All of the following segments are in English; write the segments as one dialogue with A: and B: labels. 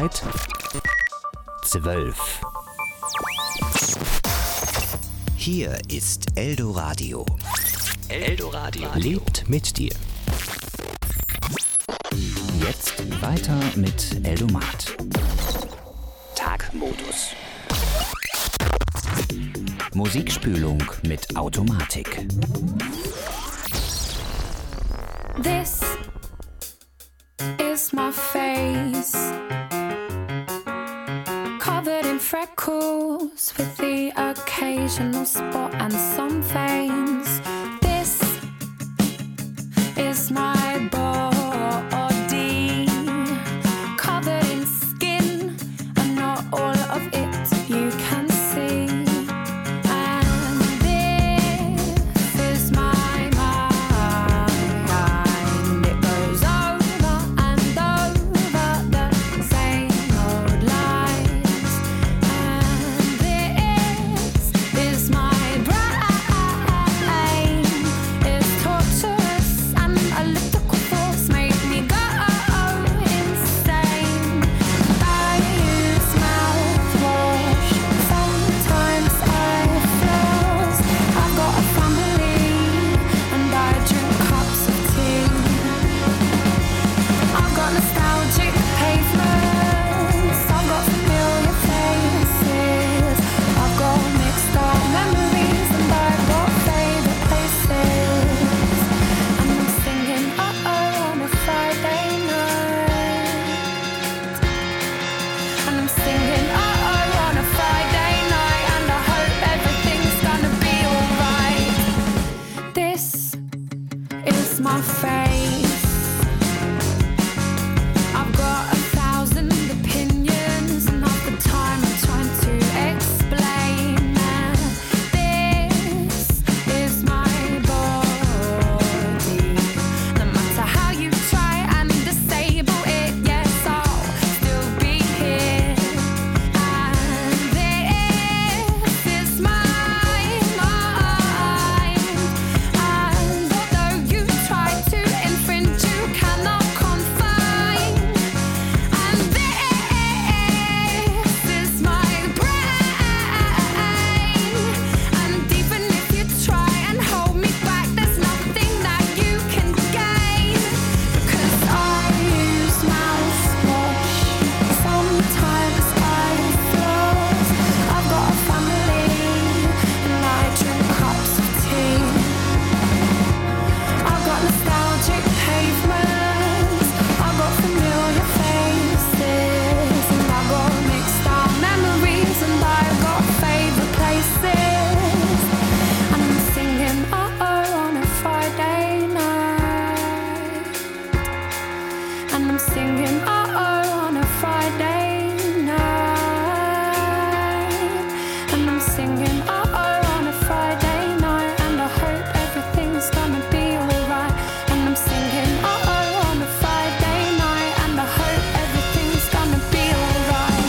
A: Zeit 12.
B: Hier ist Eldoradio.
A: Eldoradio lebt mit dir. Jetzt weiter mit Eldomat. Tagmodus. Musikspülung mit Automatik.
C: This is my face, covered in freckles with the occasional spot and some veins. This is my body, covered in skin, and not all of it you can see. And this is my mind. It goes over and over the same old lies. And this is my brain. It's torturous and elliptical force make me go insane. I use mouthwash, sometimes I floss. I've got a family and I drink cups of tea. I've got nostalgic pavements, I've got familiar faces, I've got mixed up memories and I've got favourite places. And I'm singing uh-oh on a Friday night. And I'm singing uh-oh on a Friday night, and I hope everything's gonna be alright. This is my face. I've got 1,000 opinions, and half the time I'm trying to explain that this is my body. No matter how you try and disable it, yes, I'll still be here. And this is my mind. And although you try to infringe, you cannot confine. And this is my brain. And even if you try and hold me back, there's nothing that you can gain. Because I use mouthwash, sometimes I floss. I've got a family and I drink cups of tea. I've got nostalgic pavements, I've got familiar faces, and I've got mixed up memories, and I've got favourite places. And I'm singing uh-oh on a Friday night. And I'm singing uh-oh on a Friday night. And I'm singing uh-oh on a Friday night, and I hope everything's gonna be alright. And I'm singing uh-oh on a Friday night, and I hope everything's gonna be alright.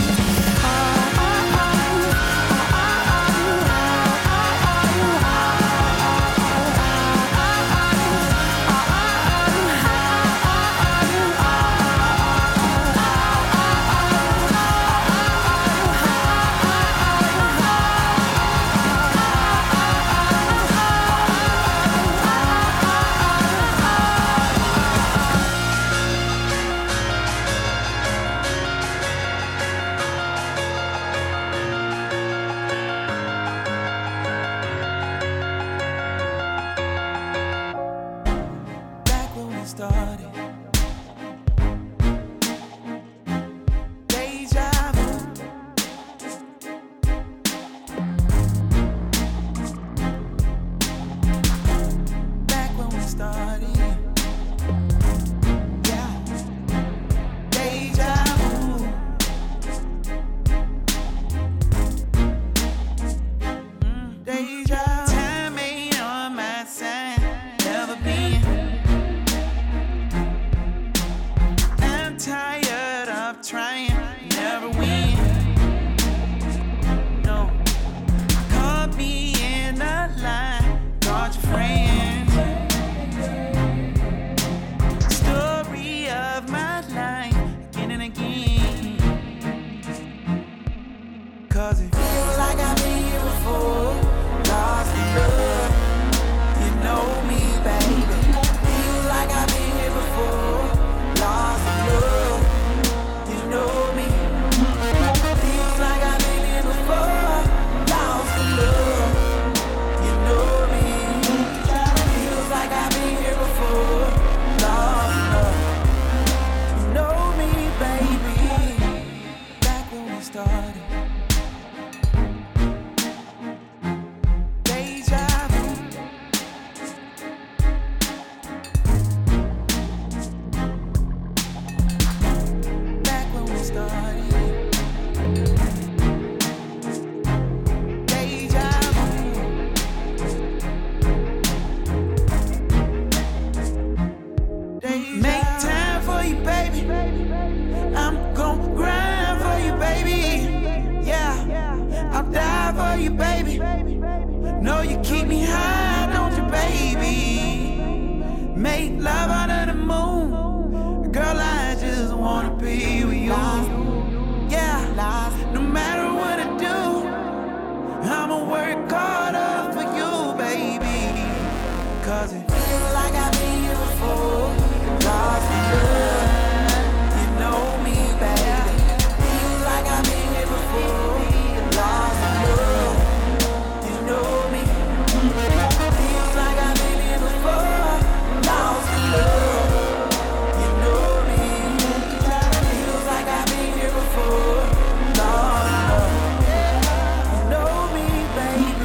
D: for you, baby. Know you keep me high, don't you, baby? Make love under the moon. Girl, I just wanna be with you. Yeah, no matter what I do, I'ma work harder for you, baby. Cause it feels like I've been here before. Lost in love, you know me, baby. Feels like I've been here before. Lost in love, you know me. Feels like I've been here before. Lost in love, you know me. Feels like I've been here before. Lost in love, you know me, baby.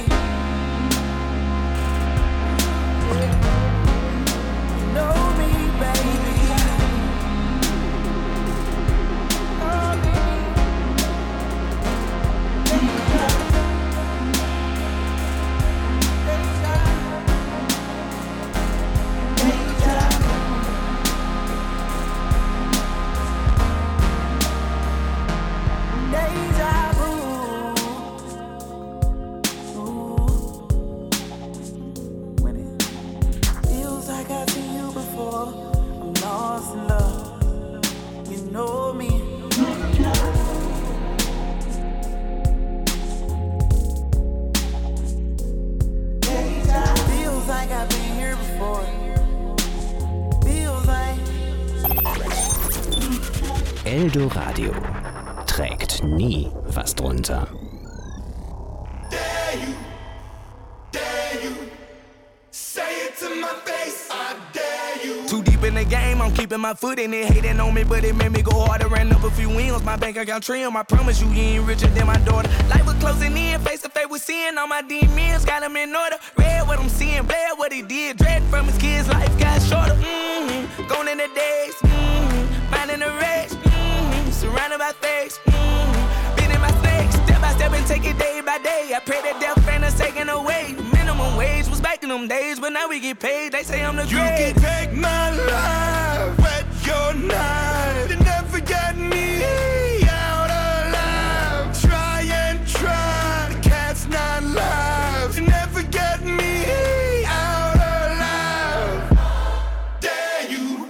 D: You know me, baby. Deja vu. When it feels like I've seen you before, I'm lost in love. You know me. Feels like I've been here before. Feels like.
A: Eldoradio trägt nie was drunter.
E: Dare you, say it to my face, I dare you.
F: Too deep in the game, I'm keeping my foot in it. Hating on me, but it made me go harder. Ran up a few wins, my bank account trim. I promise you, ain't richer than my daughter. Life was closing in, face to face with sin. All my demons got them in order. Read what I'm seeing, bled what he did. Dread from his kids, life got shorter. Gone in the days, minding the race. Surrounded by fakes, been in my snakes. Step by step and take it day by day. I pray that death ain't us taken away. Minimum wage was back in them days, but now we get paid. They say I'm the
E: You
F: great.
E: can take my life, wet your knife, and never get me out alive. Try and try, the cat's not live. You never get me out alive. Dare you,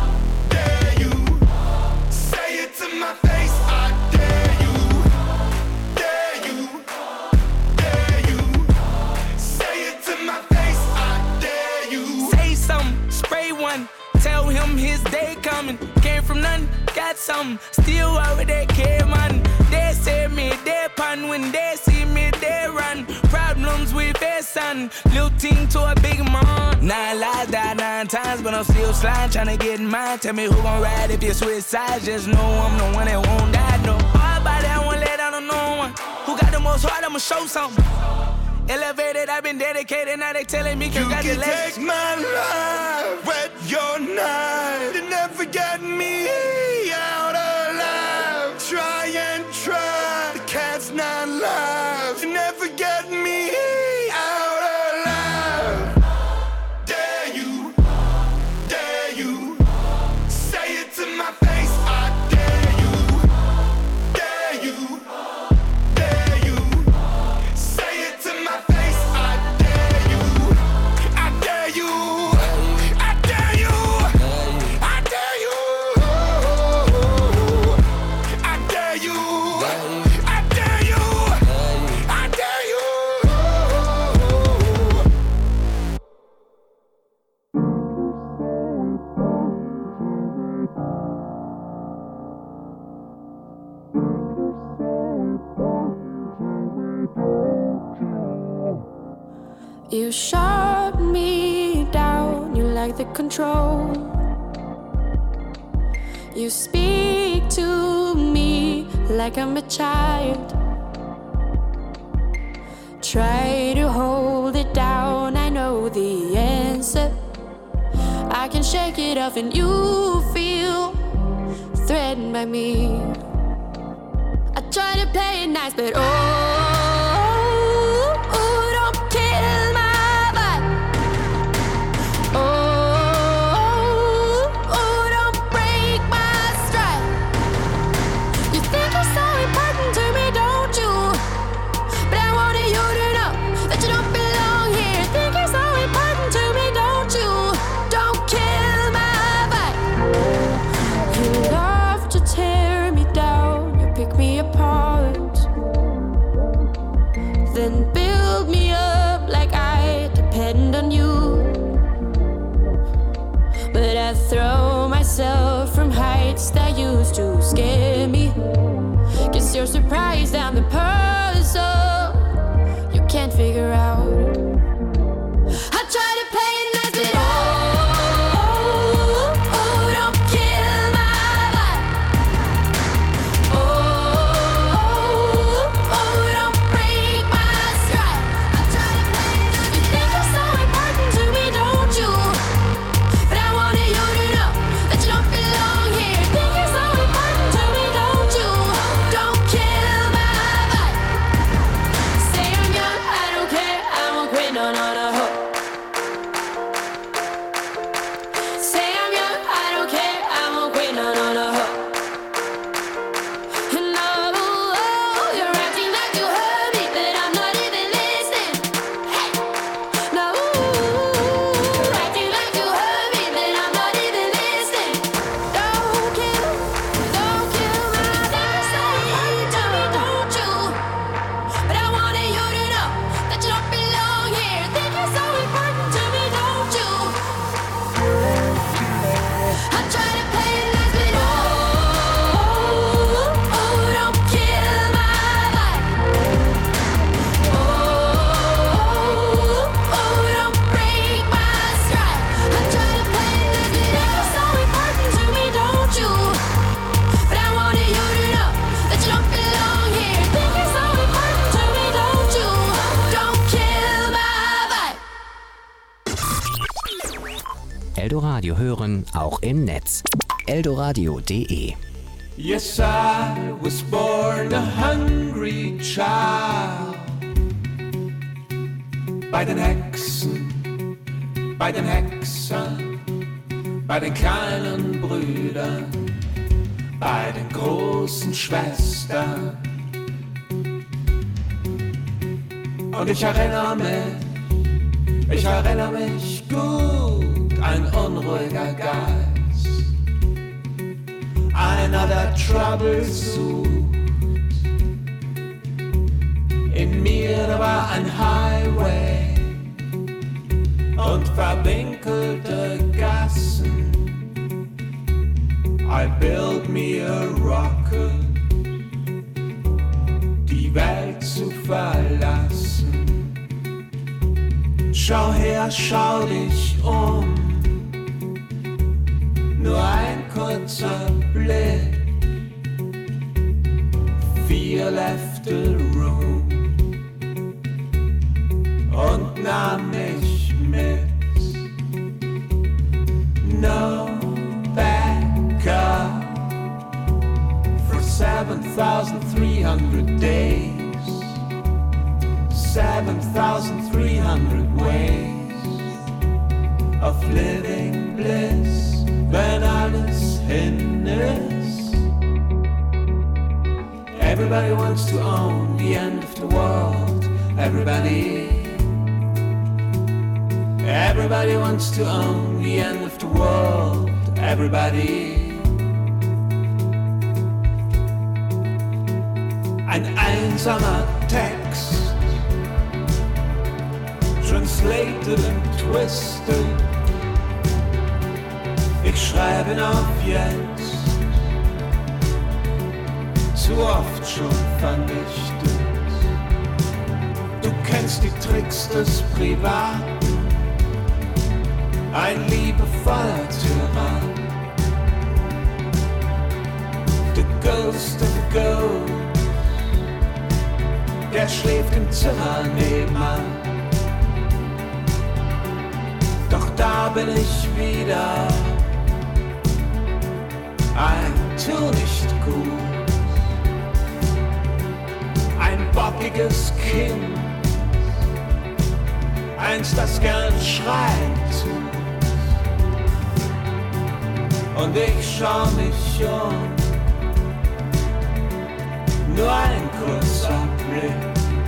E: say it to my face, I dare you. Dare you, say it to my face, I dare you.
F: Say something, spray one. Tell him his day coming. Came from nothing, got something. Still already care, man. They say me, they pun. When they see me, they run. Problems with their son. Little team to a big man. 9 lives, died 9 times, but I'm still sliding, trying to get in mine. Tell me who gon' ride if you switch sides. Just know I'm the one that won't die, no. All about that, I won't let down on no one. Who got the most heart, I'ma show something. Elevated, I've been dedicated, now they telling me
E: You can
F: congratulations.
E: take my life, wet your knife, and never get me out alive. Try and try, the cat's not live. You never get me out alive. Dare you, say it to my face, I dare you. Dare you, say it to my face, I dare you. I dare you, I dare you, I dare you, I dare you, I dare you, I dare you.
C: You shut me down, you like the control. You speak to me like I'm a child. Try to hold it down, I know the answer. I can shake it off and you feel threatened by me. I try to play it nice, but don't kill my vibe. Don't break my stride. You think you're so important to me, don't you? But I
A: hören auch im Netz. eldoradio.de.
G: Yes, I was born a hungry child. Bei den Hexen, bei den Hexern, bei den kleinen Brüdern, bei den großen Schwestern. Und ich erinnere mich gut, ein unruhiger Geist, einer, der Trouble sucht. In mir da war ein Highway und verwinkelte Gassen. I built me a rocket, die Welt zu verlassen. Schau her, schau dich um, nur ein kurzer Blick. 4 left the room und nahm mich mit. No backup for 7,300 days. 7,300 ways of living bliss, wenn alles hin ist. Everybody wants to own the end of the world. Everybody wants to own the end of the world. Everybody. Ein einsamer Text, translated and twisted. Ich schreibe ihn auf jetzt, zu oft schon vernichtet. Du kennst die Tricks des Privaten, ein liebevoller Tyrann. The ghost of a ghost, der schläft im Zimmer nebenan. Doch da bin ich wieder, ein Tu nicht gut, ein bockiges Kind, eins, das gern schreien tut. Und ich schau mich um, nur ein kurzer Blick.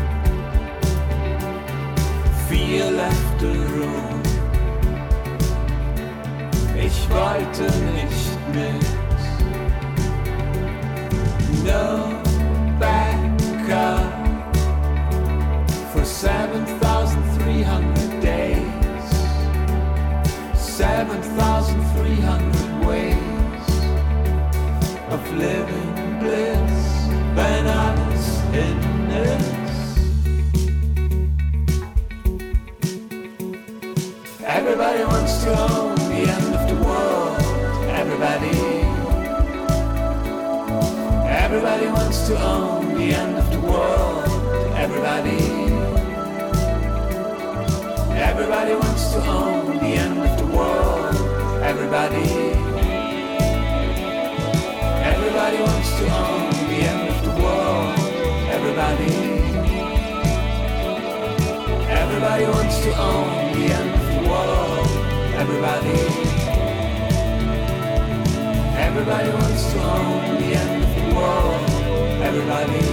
G: 4 left the room. Ich wollte nicht mit. No backup for 7,300 days. 7,300 ways of living bliss, wenn alles hin ist. Everybody wants to own the end of the world. Everybody wants to own the end of the world. Everybody wants to own the end of the world. Everybody wants to own the end of the world. Everybody wants to own the end of the world. Everybody wants to own the end of the world. Everybody.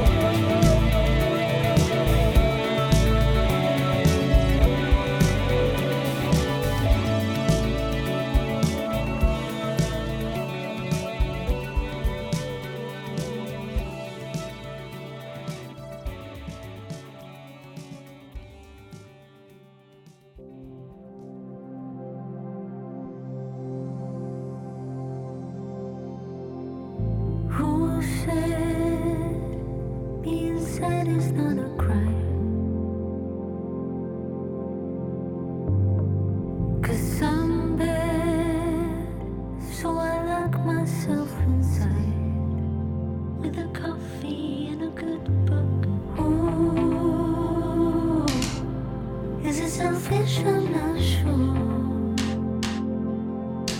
C: Who said being sad is not a crime? 'Cause I'm bad, so I lock myself inside with a coffee and a good book. Ooh, is it selfish? I'm not sure.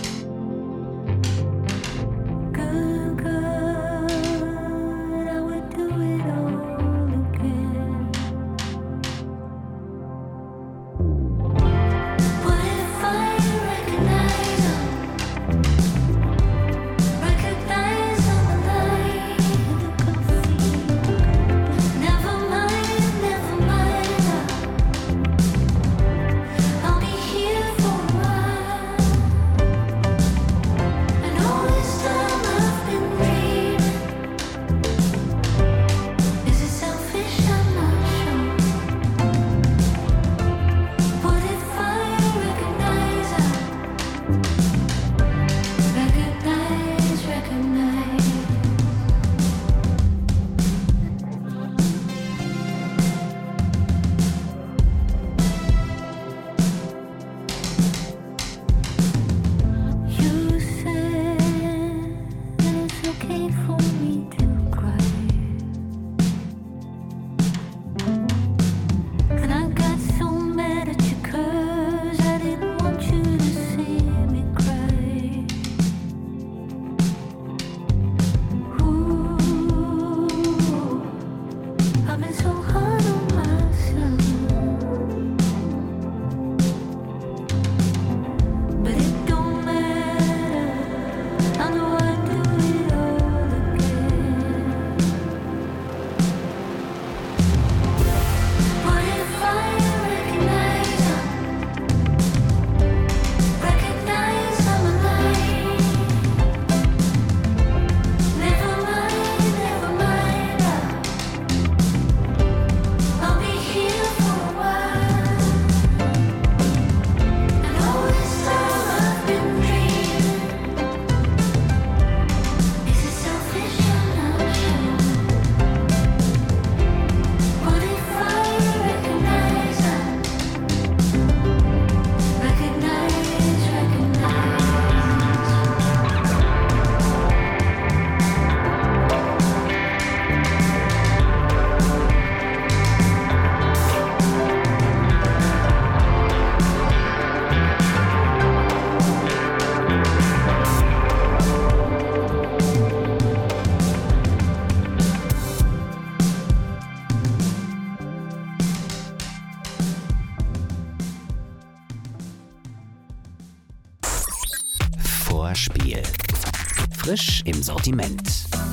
A: Vorspiel. Frisch im Sortiment.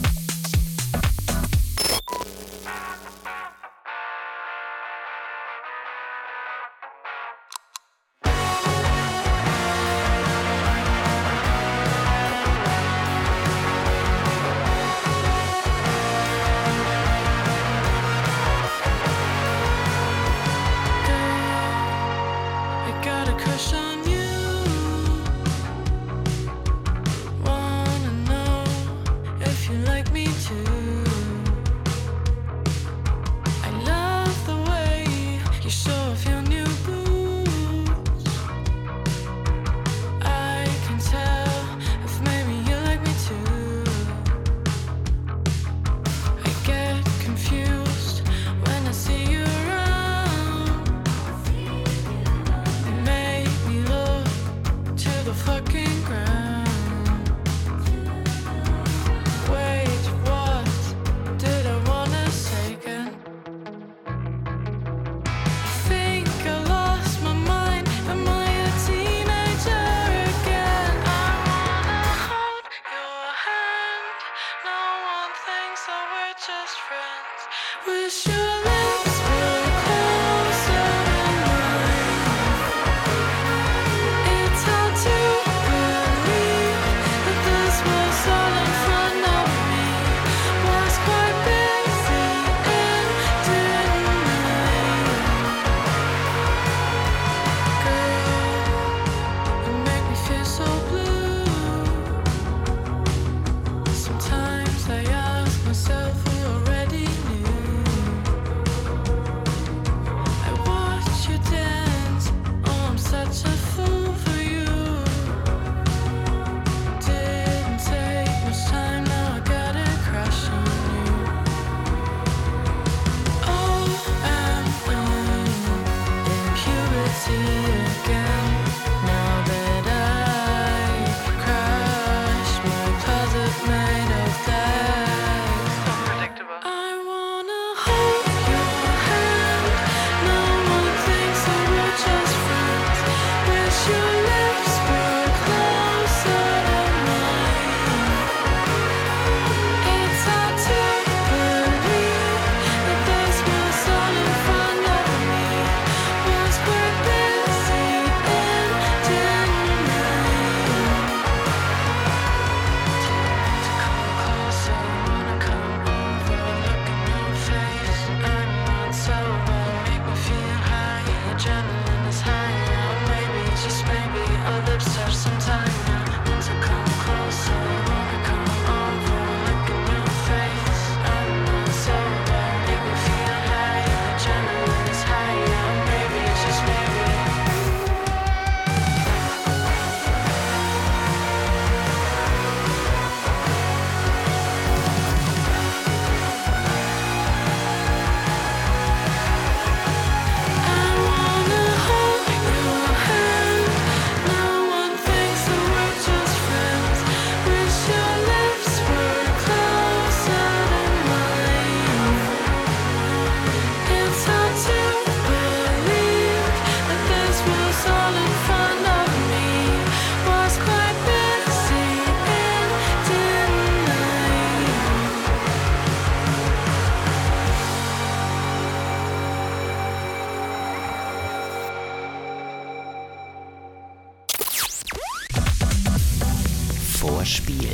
A: Vorspiel.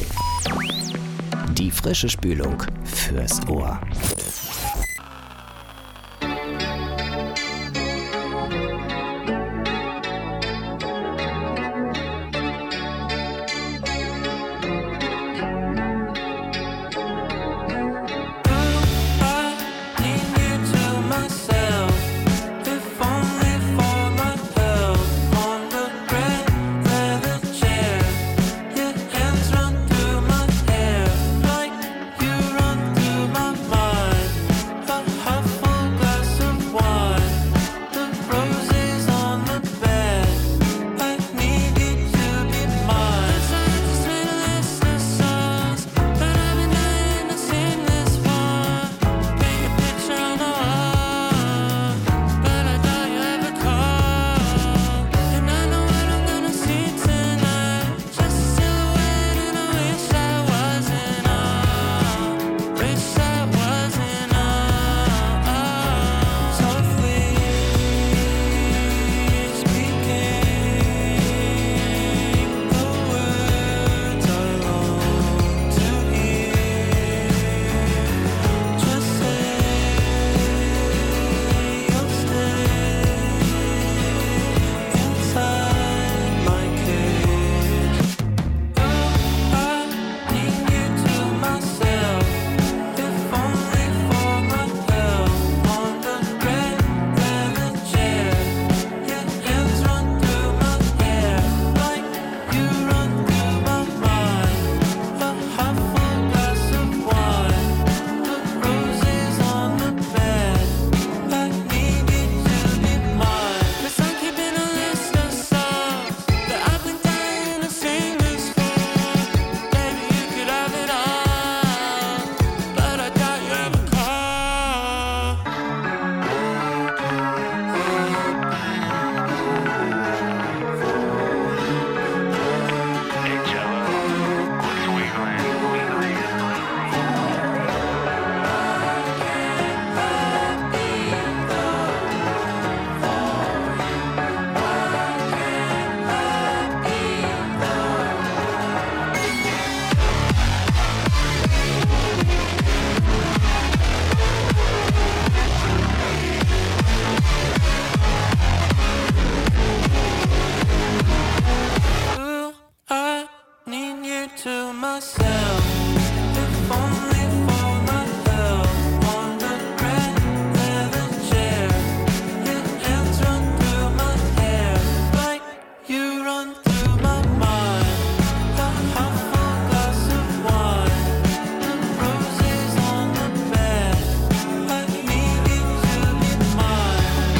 A: Die frische Spülung fürs Ohr.
H: Through my
G: them. If only for the help on the red leather chair. Your hands run through my hair like you run through my mind. The half-full glass of wine, the roses on the bed. I need you to be mine.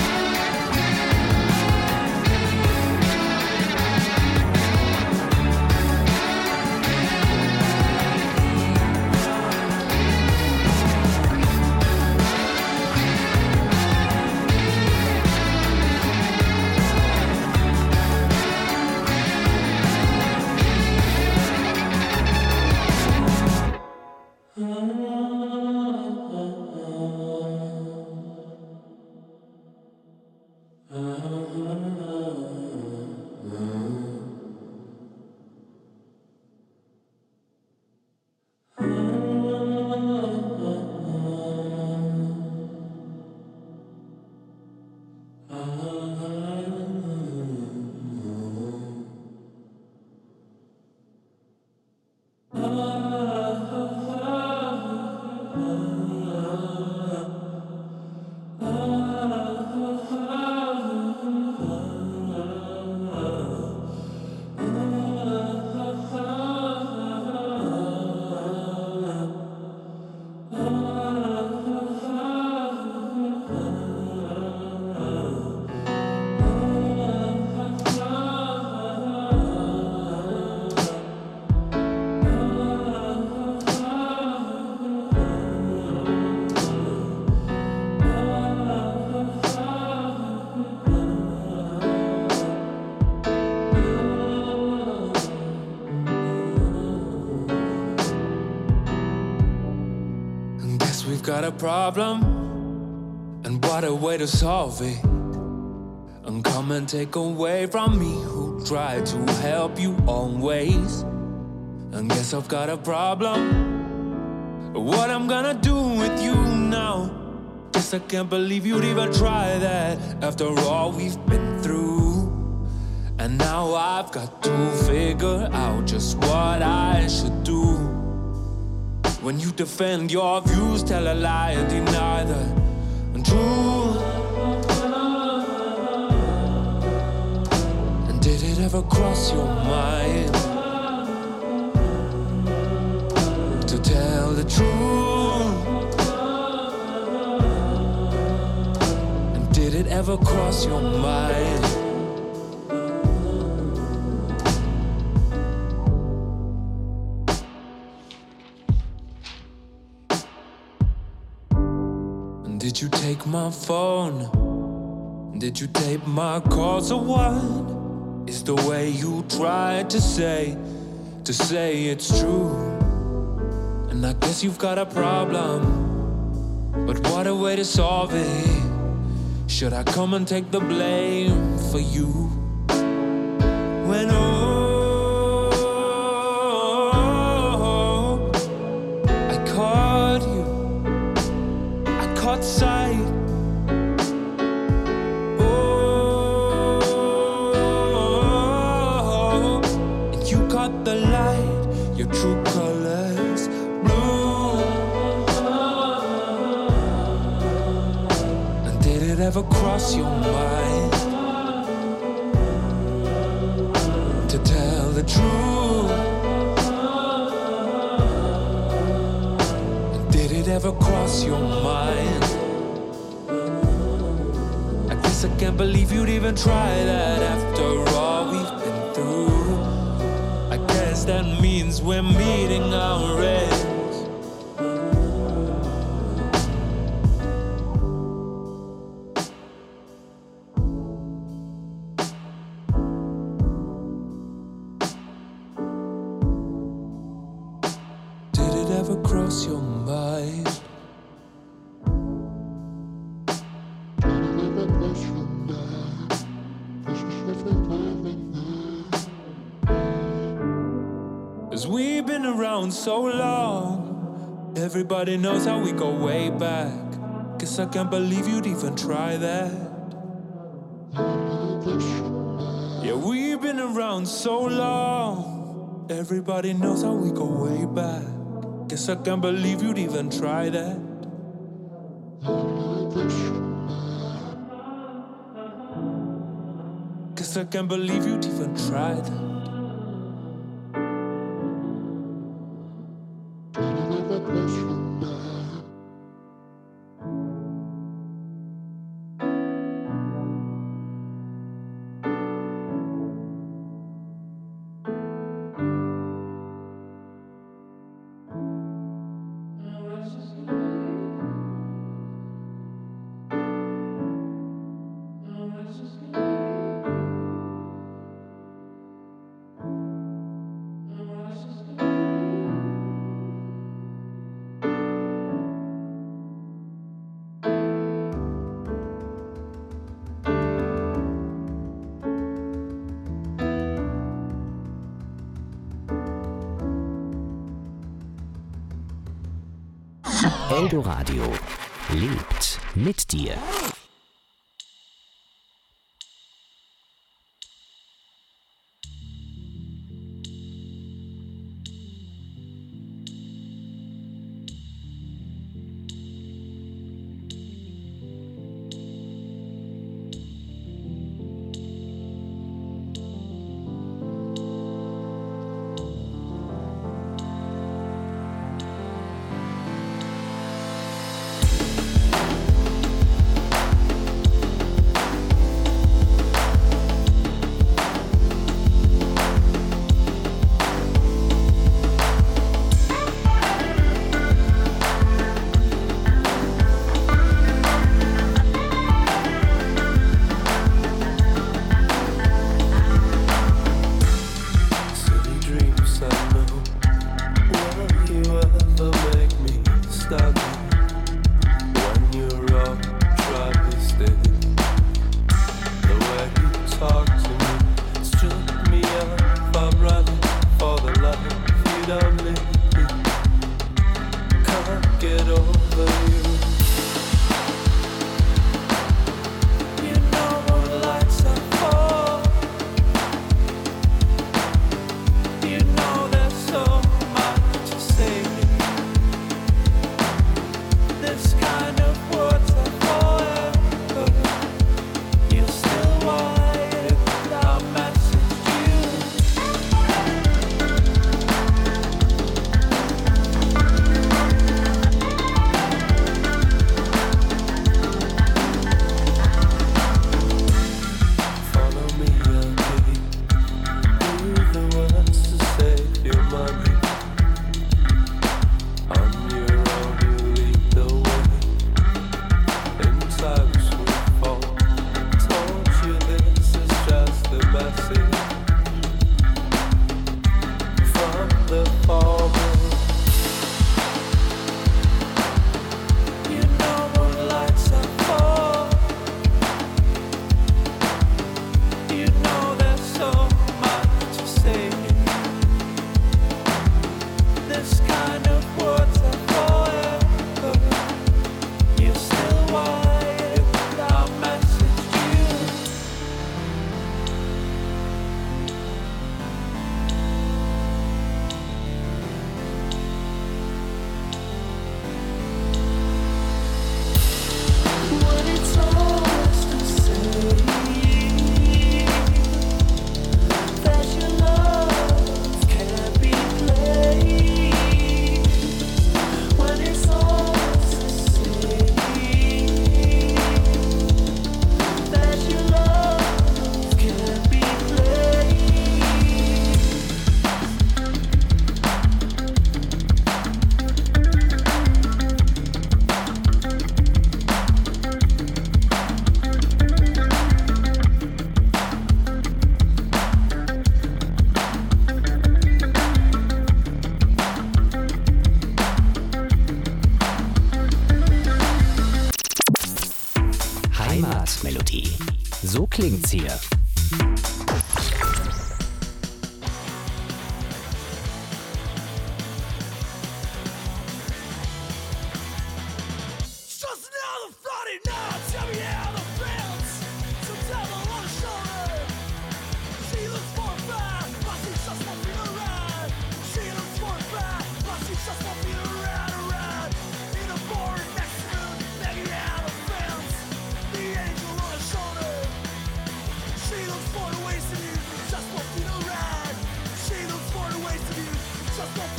G: Guess we've got a problem, and what a way to solve it. And come and take away from me who tried to help you always. And guess I've got a problem, what I'm gonna do with you now. Guess I can't believe you'd even try that after all we've been through. And now I've got to figure out just what I should do. When you defend your views, tell a lie and deny the truth. And did it ever cross your mind to tell the truth? And did it ever cross your mind? Did you take my phone? Did you tape my calls or what? Is the way you tried to say it's true. And I guess you've got a problem, but what a way to solve it. Should I come and take the blame for you? When I caught you, I caught sight. And you caught the light, your true colors blue. And did it ever cross your mind to tell the truth? And did it ever cross your mind? I guess I can't believe you'd even try that after all we've been through. I guess that means we're meeting our ends. Did it ever cross your mind? Cause we've been around so long, everybody knows how we go way back. Guess I can't believe you'd even try that. Yeah, we've been around so long, Everybody knows how we go way back. Guess I can't believe you'd even try that. Guess I can't believe you'd even try that.
A: Eldoradio lebt mit dir. Heimatmelodie. So klingt's hier.
H: She looks 4 or 5, but she's just won't feel right.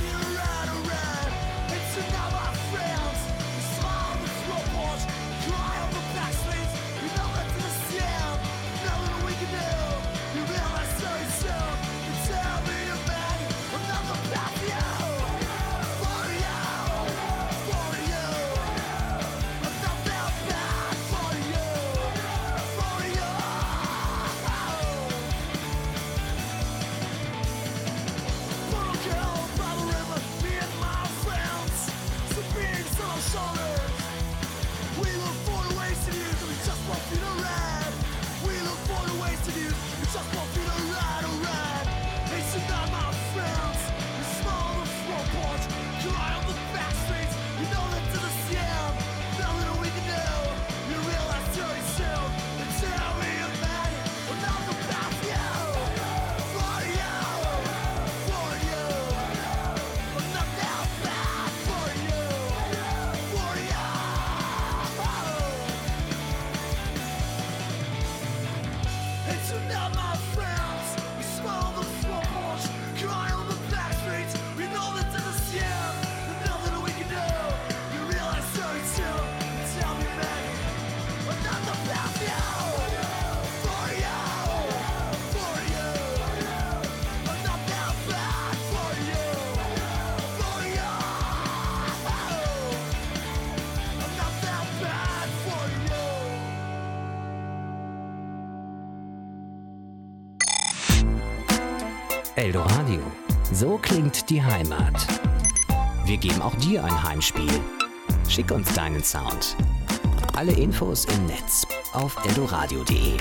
A: Eldoradio. So klingt die Heimat. Wir geben auch dir ein Heimspiel. Schick uns deinen Sound. Alle Infos im Netz auf eldoradio.de.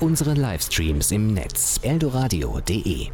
A: unsere Livestreams im Netz eldoradio.de.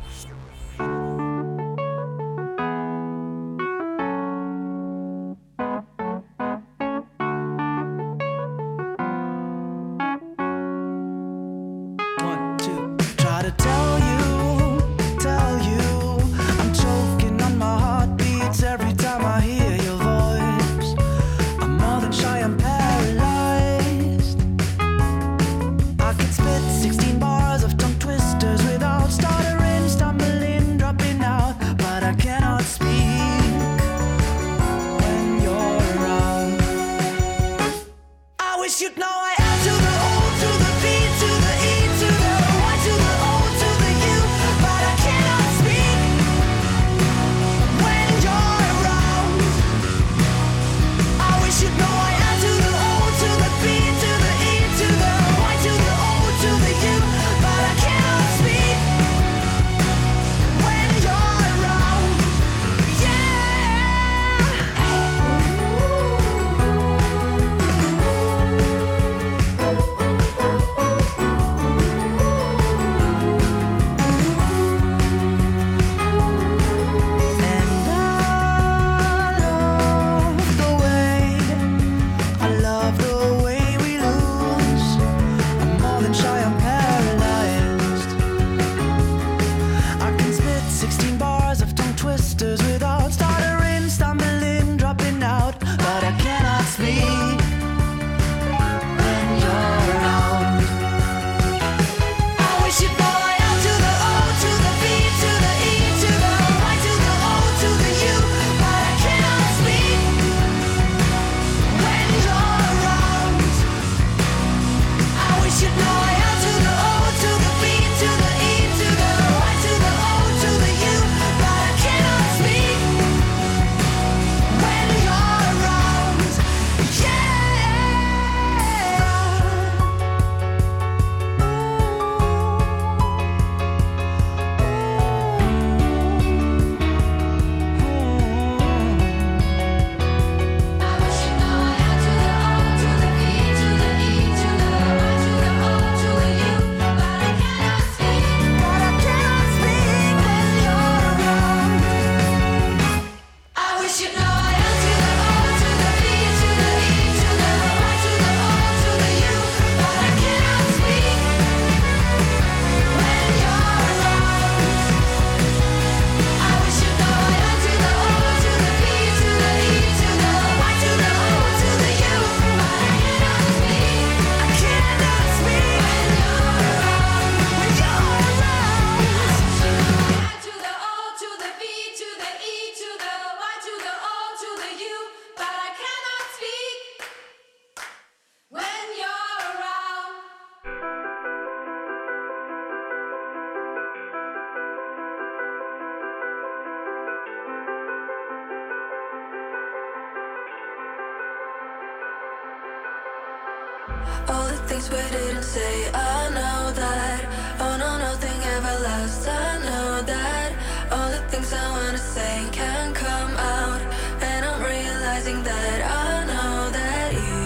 H: All the things we didn't say, I know that. Oh no, nothing ever lasts, I know that. All the things I wanna say can't come out, and I'm realizing that I know that you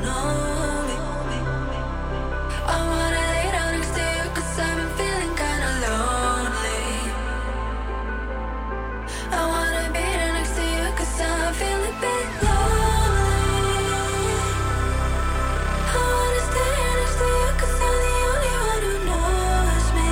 H: know me. I wanna lay down next to you, 'cause I've been feeling kinda lonely. I wanna be there next to you, 'cause I'm feeling a bit lonely. I wanna stay next to you, 'cause you're the only one who knows me.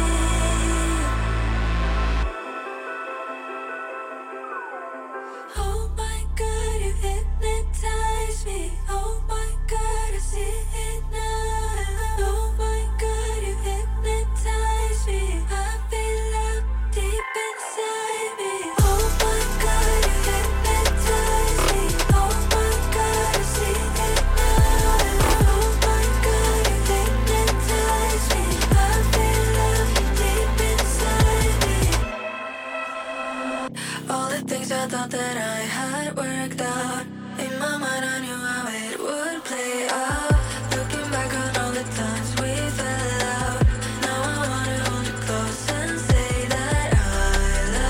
H: Oh my God, you hypnotize me. Oh my God, I see it now. Oh my God, you hypnotize me. I feel love deep inside me. Oh my God, you hypnotize me. Oh my God, I see it now. Oh my God, you hypnotize me. I feel love deep inside me. All the things I thought that I had worked out, in my mind I knew how it would play out. Looking back on all the times we fell out, now I wanna hold you close and say that I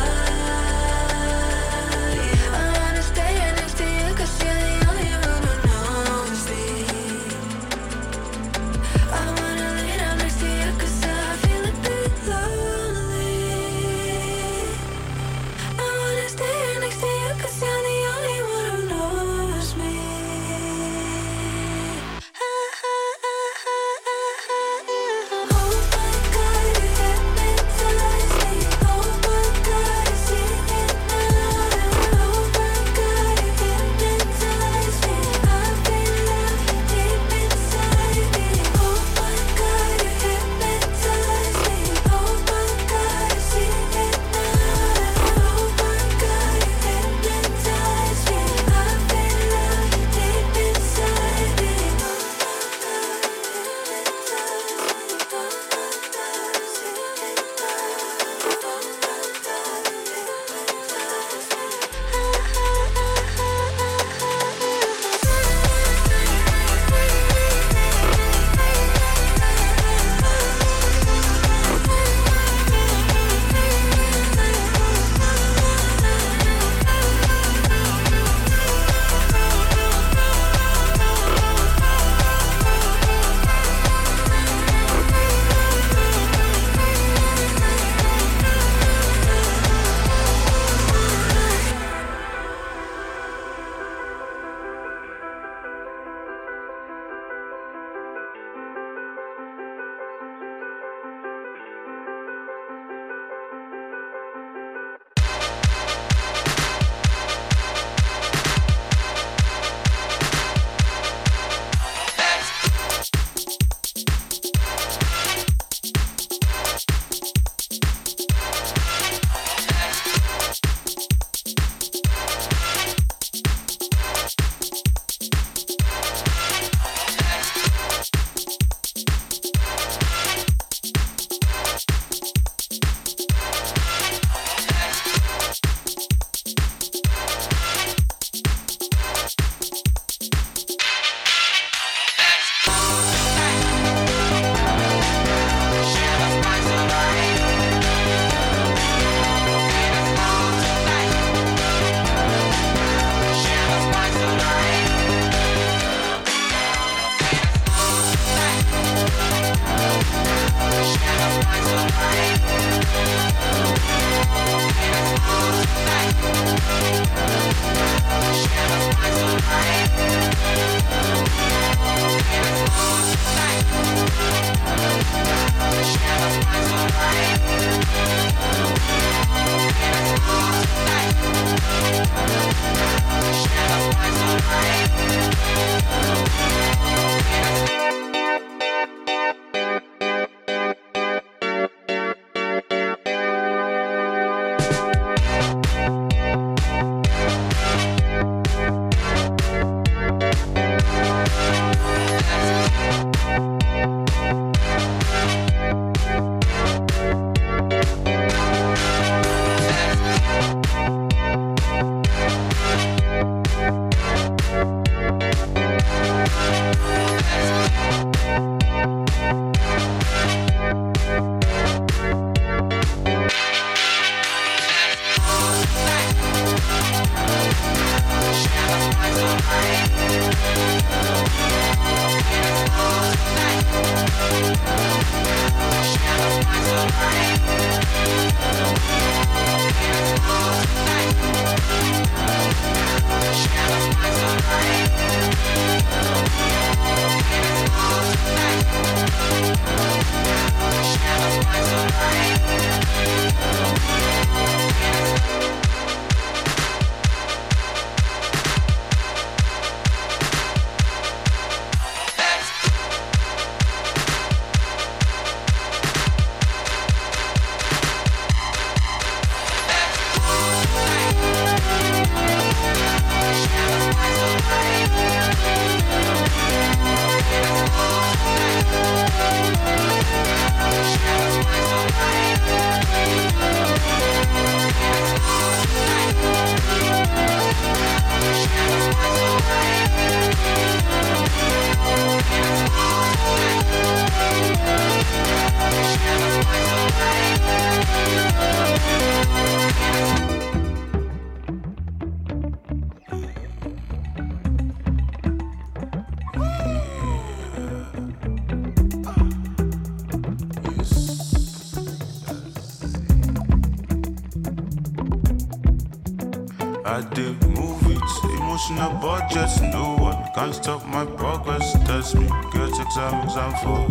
H: love you. I wanna stay next to you, 'cause you're the only one who knows me. I wanna lay down next to you, 'cause
E: I did movies, emotional budgets, no one can't stop my progress. Test me, get exam for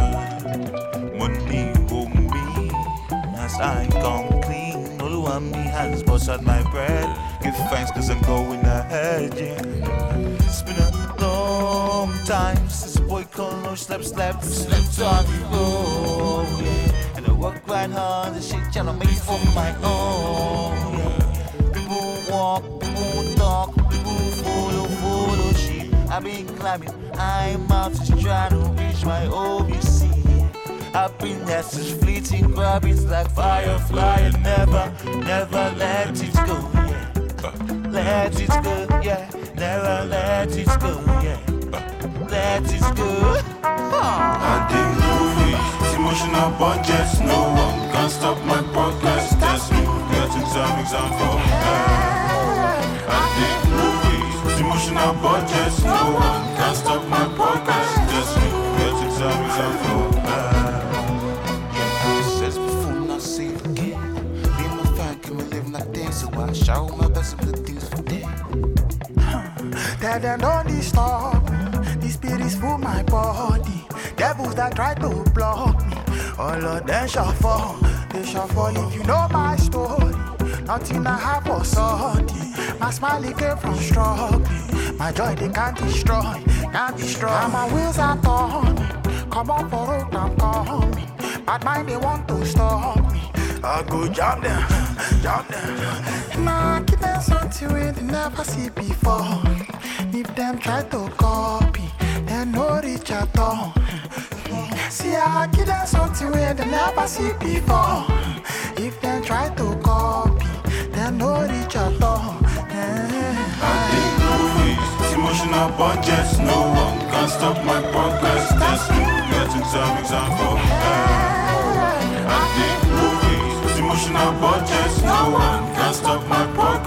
E: money, hold me.
I: As I come clean, all of me hands bust out my bread. Give thanks cause I'm going ahead, yeah. It's been a long time since a boy called no slept on me, oh, yeah. And I work right hard, the shit trying to make it for my own, yeah. Walk, people talk, people follow shit. I've been climbing high mountains trying to reach my OBC. Happiness is fleeting, grab it like firefly and never let it go, yeah. Let it go, yeah. Never let it go, yeah. Let it go.
E: I did movies, emotional budgets, no one can stop my progress. Test me, get exam for I did movies, emotional budgets, no one can stop my progress. Test me, get exam for
I: Yeah, it says before, not say it again. Me and my fan can live like this, so I show my best of the things for them.
J: Tell them don't disturb me. The spirits full my body. Devils that try to block me, all of them shall fall. They shall fall if you know my story. Nothing I have was salty. My smile came from struggling. My joy they can't destroy, can't destroy. Now my wheels are turning. Come on for road, I'm coming. Bad mind they want to stop me. I go jump them. Nah, give them something we they never see before. If them try to copy, they no reach at all. See, I give them something we they never see before. If them try to copy, they no reach at all.
E: I did movies, emotional budgets, no one can stop my progress. Test me, get exam for I did movies, emotional budgets, no one can stop my progress.